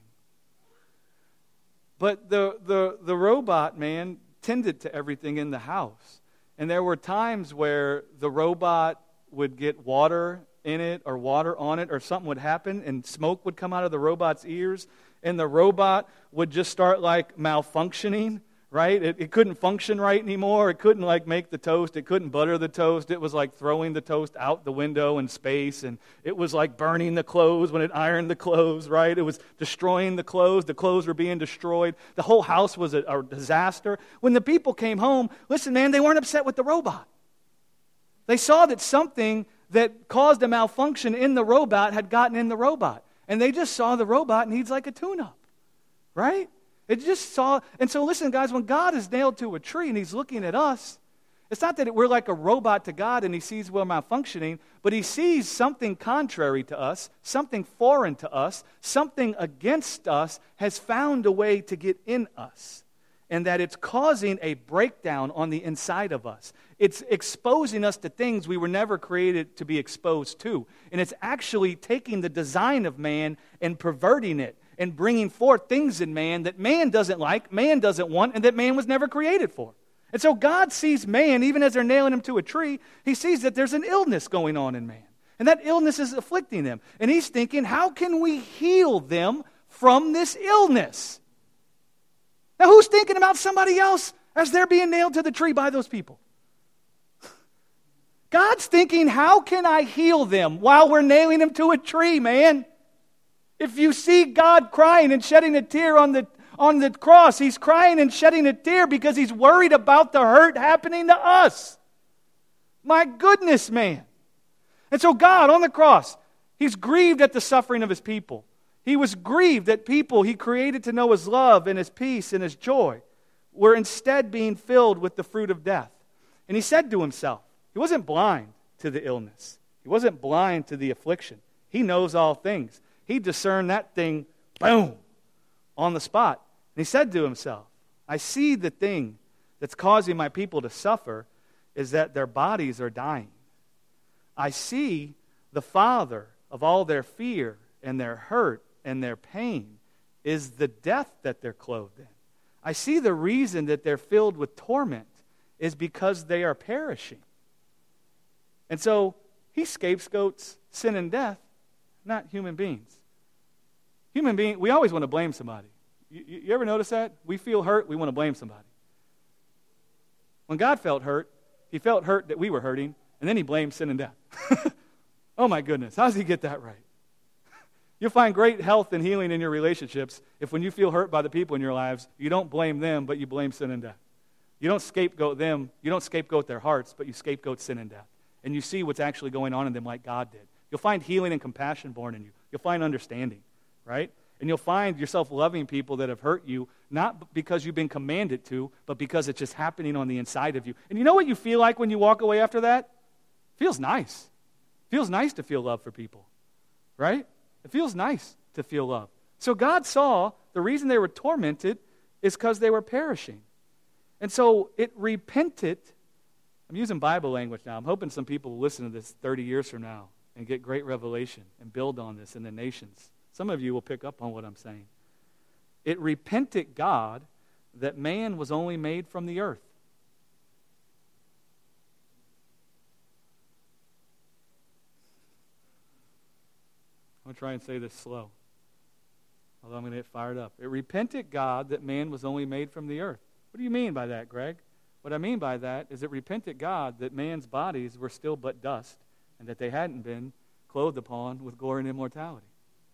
[SPEAKER 1] But the the the robot, man, tended to everything in the house. And there were times where the robot would get water in it or water on it or something would happen and smoke would come out of the robot's ears and the robot would just start like malfunctioning, right? It, it couldn't function right anymore. It couldn't like make the toast. It couldn't butter the toast. It was like throwing the toast out the window in space, and it was like burning the clothes when it ironed the clothes, right? It was destroying the clothes. The clothes were being destroyed. The whole house was a, a disaster. When the people came home, listen, man, they weren't upset with the robot. They saw that something that caused a malfunction in the robot had gotten in the robot. And they just saw the robot needs like a tune-up, right? It just saw, and so listen, guys, when God is nailed to a tree and he's looking at us, it's not that we're like a robot to God and he sees we're malfunctioning, but he sees something contrary to us, something foreign to us, something against us has found a way to get in us, and that it's causing a breakdown on the inside of us. It's exposing us to things we were never created to be exposed to, and it's actually taking the design of man and perverting it, and bringing forth things in man that man doesn't like, man doesn't want, and that man was never created for. And so God sees man, even as they're nailing him to a tree, he sees that there's an illness going on in man. And that illness is afflicting them. And he's thinking, how can we heal them from this illness? Now, who's thinking about somebody else as they're being nailed to the tree by those people. God's thinking, how can I heal them while we're nailing them to a tree, man? If you see God crying and shedding a tear on the, on the cross, He's crying and shedding a tear because He's worried about the hurt happening to us. My goodness, man. And so God, on the cross, He's grieved at the suffering of His people. He was grieved that people He created to know His love and His peace and His joy were instead being filled with the fruit of death. And He said to Himself, He wasn't blind to the illness. He wasn't blind to the affliction. He knows all things. He discerned that thing, boom, on the spot. And He said to Himself, I see the thing that's causing my people to suffer is that their bodies are dying. I see the father of all their fear and their hurt and their pain is the death that they're clothed in. I see the reason that they're filled with torment is because they are perishing. And so He scapegoats sin and death, not human beings. Human beings, we always want to blame somebody. You, you, you ever notice that? We feel hurt, we want to blame somebody. When God felt hurt, He felt hurt that we were hurting, and then He blamed sin and death. Oh my goodness, how does He get that right? You'll find great health and healing in your relationships if when you feel hurt by the people in your lives, you don't blame them, but you blame sin and death. You don't scapegoat them, you don't scapegoat their hearts, but you scapegoat sin and death. And you see what's actually going on in them like God did. You'll find healing and compassion born in you. You'll find understanding, right? And you'll find yourself loving people that have hurt you, not because you've been commanded to, but because it's just happening on the inside of you. And you know what you feel like when you walk away after that? It feels nice. It feels nice to feel love for people, right? It feels nice to feel love. So God saw the reason they were tormented is because they were perishing. And so it repented. I'm using Bible language now. I'm hoping some people will listen to this thirty years from now and get great revelation and build on this in the nations. Some of you will pick up on what I'm saying. It repented God that man was only made from the earth. I'm going to try and say this slow, although I'm going to get fired up. It repented God that man was only made from the earth. What do you mean by that, Greg? What I mean by that is it repented God that man's bodies were still but dust and that they hadn't been clothed upon with glory and immortality.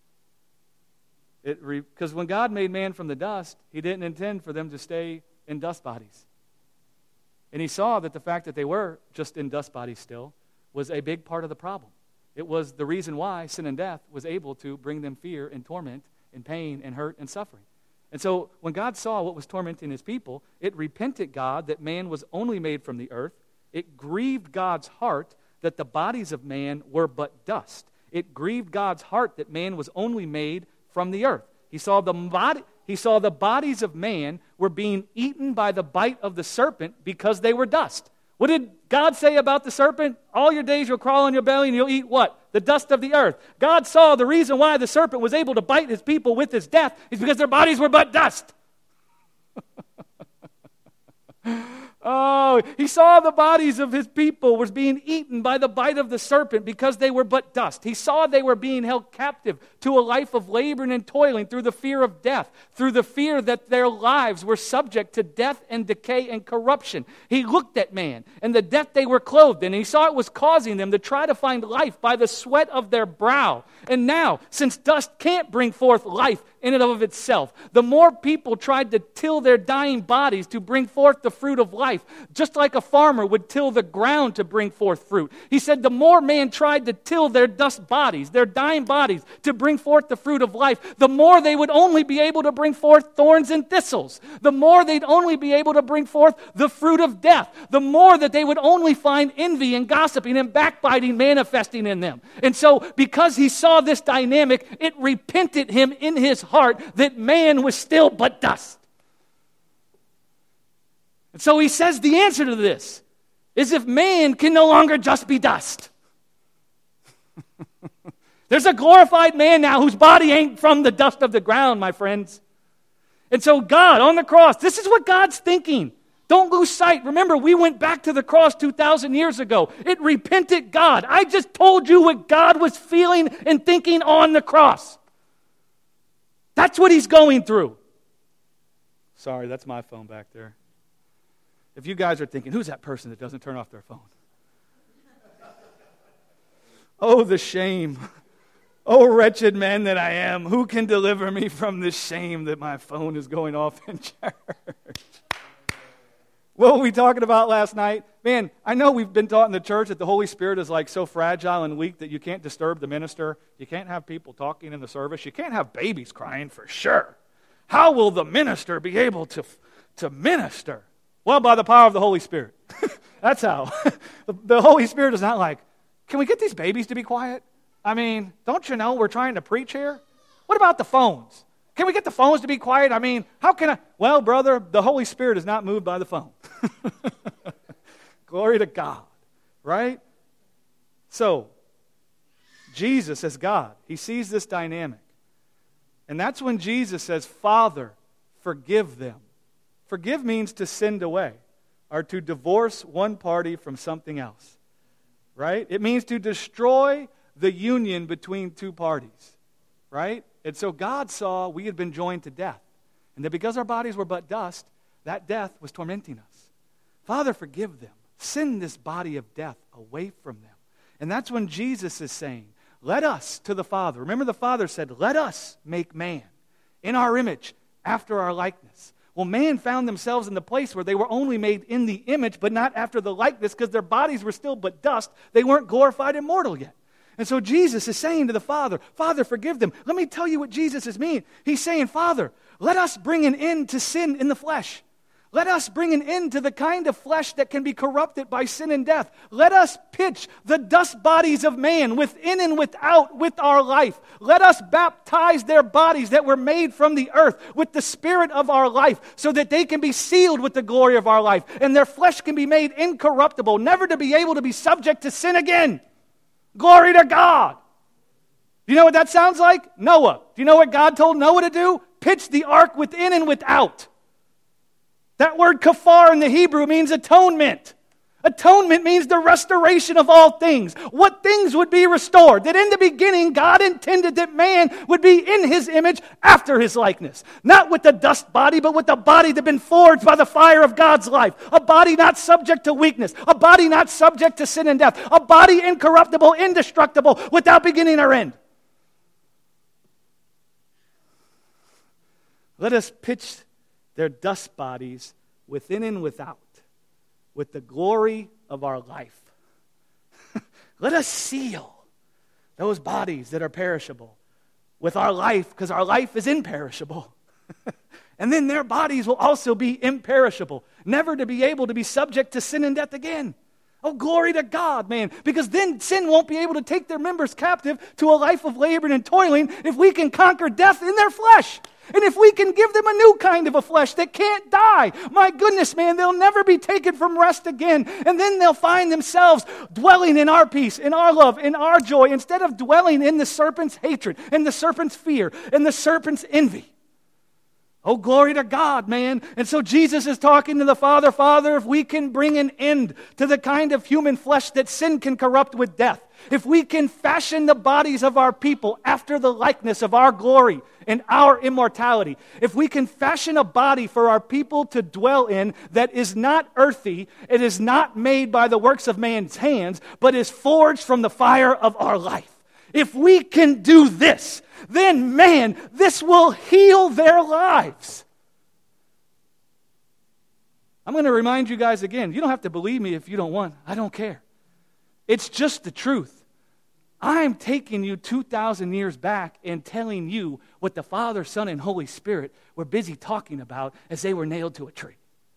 [SPEAKER 1] It because when God made man from the dust, He didn't intend for them to stay in dust bodies. And He saw that the fact that they were just in dust bodies still was a big part of the problem. It was the reason why sin and death was able to bring them fear and torment and pain and hurt and suffering. And so when God saw what was tormenting His people, it repented God that man was only made from the earth. It grieved God's heart that the bodies of man were but dust. It grieved God's heart that man was only made from the earth. He saw the body, he saw the bodies of man were being eaten by the bite of the serpent because they were dust. What did God say about the serpent? All your days you'll crawl on your belly and you'll eat what? The dust of the earth. God saw the reason why the serpent was able to bite His people with His death is because their bodies were but dust. Oh, He saw the bodies of His people was being eaten by the bite of the serpent because they were but dust. He saw they were being held captive to a life of laboring and toiling through the fear of death, through the fear that their lives were subject to death and decay and corruption. He looked at man and the death they were clothed in, and He saw it was causing them to try to find life by the sweat of their brow. And now, since dust can't bring forth life in and of itself, the more people tried to till their dying bodies to bring forth the fruit of life, just like a farmer would till the ground to bring forth fruit. He said the more man tried to till their dust bodies, their dying bodies, to bring forth the fruit of life, the more they would only be able to bring forth thorns and thistles. The more they'd only be able to bring forth the fruit of death. The more that they would only find envy and gossiping and backbiting manifesting in them. And so, because He saw this dynamic, it repented Him in His heart that man was still but dust. And so He says the answer to this is if man can no longer just be dust. There's a glorified man now whose body ain't from the dust of the ground, my friends. And so God on the cross, this is what God's thinking. Don't lose sight. Remember, we went back to the cross two thousand years ago. It repented God. I just told you what God was feeling and thinking on the cross. That's what He's going through. Sorry, that's my phone back there. if you guys are thinking, who's that person that doesn't turn off their phone? Oh, the shame. Oh, wretched man that I am, who can deliver me from this shame that my phone is going off in church? What were we talking about last night? Man, I know we've been taught in the church that the Holy Spirit is like so fragile and weak that you can't disturb the minister. You can't have people talking in the service. You can't have babies crying for sure. How will the minister be able to, to minister? Well, by the power of the Holy Spirit. That's how. The Holy Spirit is not like, can we get these babies to be quiet? I mean, don't you know we're trying to preach here? What about the phones? Can we get the phones to be quiet? I mean, how can I? Well, brother, the Holy Spirit is not moved by the phone. Glory to God, right? So, Jesus as God, he sees this dynamic. And that's when Jesus says, Father, forgive them. Forgive means to send away, or to divorce one party from something else, right? It means to destroy the union between two parties, right? And so God saw we had been joined to death, and that because our bodies were but dust, that death was tormenting us. Father, forgive them. Send this body of death away from them. And that's when Jesus is saying, let us to the Father. Remember the Father said, let us make man in our image, after our likeness. Well, man found themselves in the place where they were only made in the image, but not after the likeness, because their bodies were still but dust. They weren't glorified and mortal yet. And so Jesus is saying to the Father, Father, forgive them. Let me tell you what Jesus is meaning. He's saying, Father, let us bring an end to sin in the flesh. Let us bring an end to the kind of flesh that can be corrupted by sin and death. Let us pitch the dust bodies of man within and without with our life. Let us baptize their bodies that were made from the earth with the spirit of our life, so that they can be sealed with the glory of our life, and their flesh can be made incorruptible, never to be able to be subject to sin again. Glory to God. Do you know what that sounds like? Noah. Do you know what God told Noah to do? Pitch the ark within and without. That word kafar in the Hebrew means atonement. Atonement means the restoration of all things. What things would be restored? That in the beginning, God intended that man would be in his image after his likeness. Not with the dust body, but with the body that had been forged by the fire of God's life. A body not subject to weakness. A body not subject to sin and death. A body incorruptible, indestructible, without beginning or end. Let us pitch their dust bodies within and without, with the glory of our life. Let us seal those bodies that are perishable with our life, because our life is imperishable. And then their bodies will also be imperishable, never to be able to be subject to sin and death again. Oh, glory to God, man. Because then sin won't be able to take their members captive to a life of labor and toiling if we can conquer death in their flesh. And if we can give them a new kind of a flesh that can't die, my goodness, man, they'll never be taken from rest again. And then they'll find themselves dwelling in our peace, in our love, in our joy, instead of dwelling in the serpent's hatred, and the serpent's fear, and the serpent's envy. Oh, glory to God, man. And so Jesus is talking to the Father, Father, if we can bring an end to the kind of human flesh that sin can corrupt with death, if we can fashion the bodies of our people after the likeness of our glory and our immortality, if we can fashion a body for our people to dwell in that is not earthy, it is not made by the works of man's hands, but is forged from the fire of our life. If we can do this, then, man, this will heal their lives. I'm going to remind you guys again, you don't have to believe me if you don't want. I don't care. It's just the truth. I'm taking you two thousand years back and telling you what the Father, Son, and Holy Spirit were busy talking about as they were nailed to a tree.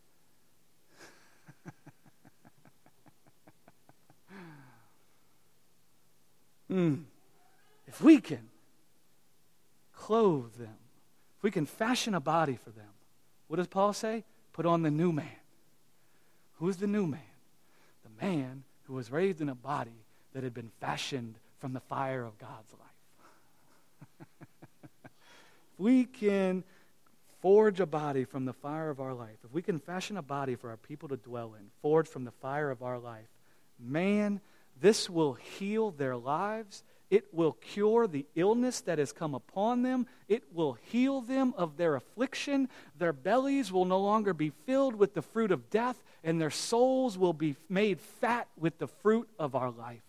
[SPEAKER 1] mm. If we can clothe them, if we can fashion a body for them, what does Paul say? Put on the new man. Who's the new man? The man who was raised in a body that had been fashioned from the fire of God's life. If we can forge a body from the fire of our life, if we can fashion a body for our people to dwell in, forged from the fire of our life, man, this will heal their lives It will cure the illness that has come upon them. It will heal them of their affliction. Their bellies will no longer be filled with the fruit of death, and their souls will be made fat with the fruit of our life.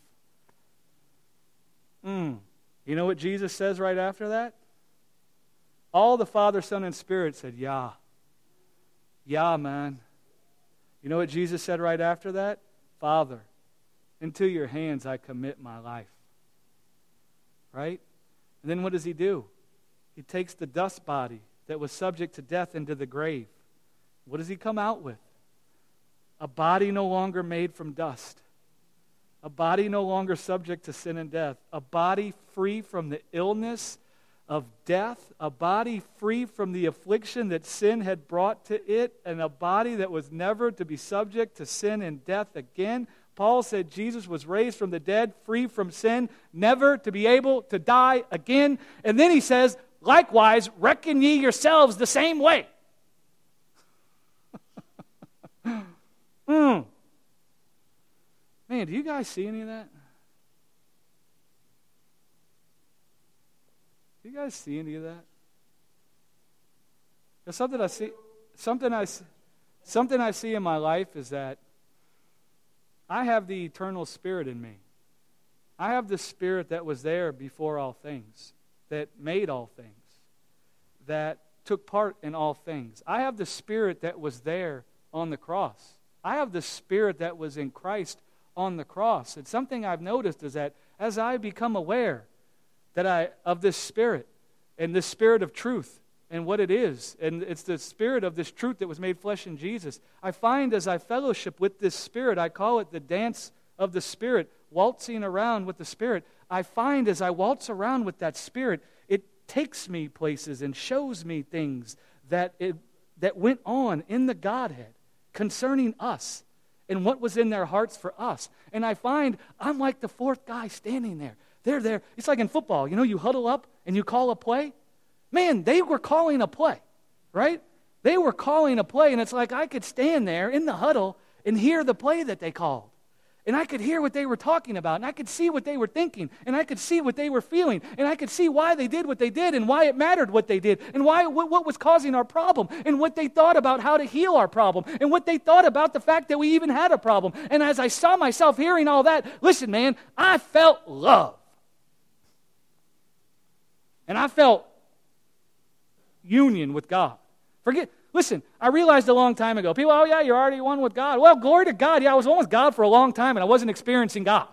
[SPEAKER 1] Mm. You know what Jesus says right after that? All the Father, Son, and Spirit said, yeah. Yeah, man. You know what Jesus said right after that? Father, into your hands I commit my life. Right? And then what does he do? He takes the dust body that was subject to death into the grave. What does he come out with? A body no longer made from dust. A body no longer subject to sin and death. A body free from the illness of death. A body free from the affliction that sin had brought to it. And a body that was never to be subject to sin and death again. Paul said Jesus was raised from the dead, free from sin, never to be able to die again. And then he says, likewise, reckon ye yourselves the same way. mm. Man, do you guys see any of that? Do you guys see any of that? There's something I see, something I, something I see in my life is that I have the eternal Spirit in me. I have the Spirit that was there before all things, that made all things, that took part in all things. I have the Spirit that was there on the cross. I have the Spirit that was in Christ on the cross. And something I've noticed is that as I become aware that I of this Spirit and this Spirit of truth and what it is, and it's the Spirit of this truth that was made flesh in Jesus, I find as I fellowship with this Spirit, I call it the dance of the Spirit, waltzing around with the Spirit. I find as I waltz around with that Spirit, it takes me places and shows me things that it, that went on in the Godhead concerning us and what was in their hearts for us. And I find I'm like the fourth guy standing there. They're there. It's like in football. You know, you huddle up and you call a play. Man, they were calling a play, right? They were calling a play, and it's like I could stand there in the huddle and hear the play that they called. And I could hear what they were talking about, and I could see what they were thinking, and I could see what they were feeling, and I could see why they did what they did, and why it mattered what they did, and why what, what was causing our problem, and what they thought about how to heal our problem, and what they thought about the fact that we even had a problem. And as I saw myself hearing all that, listen, man, I felt love. And I felt union with God. Forget, listen, I realized a long time ago, people, oh yeah, you're already one with God. Well, glory to God. Yeah, I was one with God for a long time, and I wasn't experiencing God.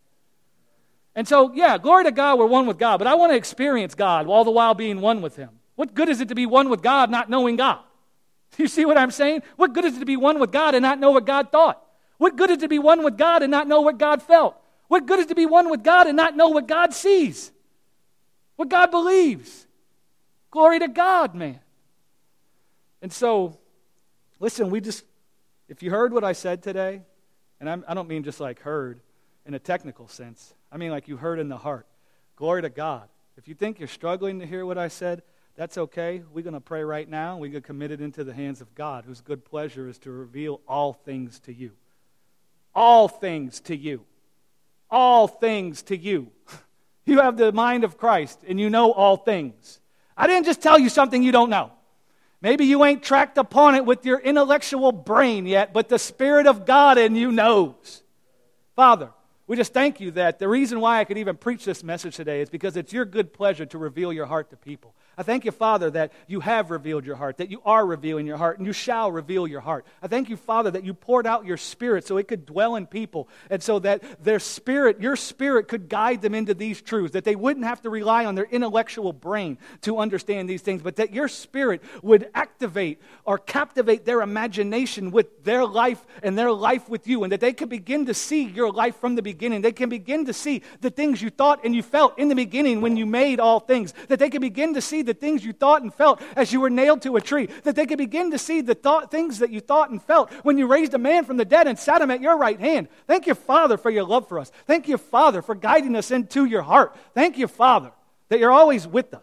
[SPEAKER 1] And so, yeah, glory to God, we're one with God, but I want to experience God all the while being one with Him. What good is it to be one with God not knowing God? You see what I'm saying? What good is it to be one with God and not know what God thought? What good is it to be one with God and not know what God felt? What good is it to be one with God and not know what God sees? What God believes? Glory to God, man. And so, listen, we just, if you heard what I said today, and I'm, I don't mean just like heard in a technical sense. I mean like you heard in the heart. Glory to God. If you think you're struggling to hear what I said, that's okay. We're going to pray right now. We're going to commit it into the hands of God, whose good pleasure is to reveal all things to you. All things to you. All things to you. You have the mind of Christ, and you know all things. I didn't just tell you something you don't know. Maybe you ain't tracked upon it with your intellectual brain yet, but the Spirit of God in you knows. Father, we just thank you that the reason why I could even preach this message today is because it's your good pleasure to reveal your heart to people. I thank you, Father, that you have revealed your heart, that you are revealing your heart, and you shall reveal your heart. I thank you, Father, that you poured out your Spirit so it could dwell in people, and so that their spirit, your Spirit could guide them into these truths, that they wouldn't have to rely on their intellectual brain to understand these things, but that your Spirit would activate or captivate their imagination with their life and their life with you, and that they could begin to see your life from the beginning. They can begin to see the things you thought and you felt in the beginning when you made all things, that they can begin to see the things you thought and felt as you were nailed to a tree, that they could begin to see the thought, things that you thought and felt when you raised a man from the dead and sat him at your right hand. Thank you, Father, for your love for us. Thank you, Father, for guiding us into your heart. Thank you, Father, that you're always with us.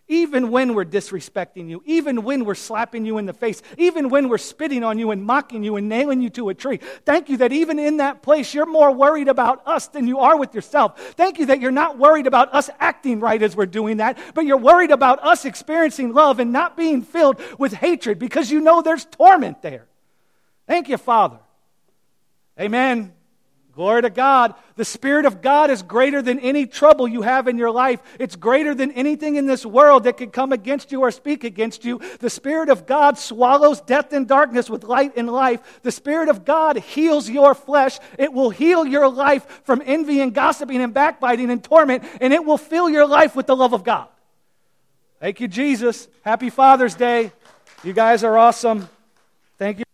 [SPEAKER 2] Even when we're disrespecting you, even when we're slapping you in the face, even when we're spitting on you and mocking you and nailing you to a tree. Thank you that even in that place, you're more worried about us than you are with yourself. Thank you that you're not worried about us acting right as we're doing that, but you're worried about us experiencing love and not being filled with hatred because you know there's torment there. Thank you, Father. Amen. Glory to God. The Spirit of God is greater than any trouble you have in your life. It's greater than anything in this world that could come against you or speak against you. The Spirit of God swallows death and darkness with light and life. The Spirit of God heals your flesh. It will heal your life from envy and gossiping and backbiting and torment, and it will fill your life with the love of God. Thank you, Jesus. Happy Father's Day. You guys are awesome. Thank you.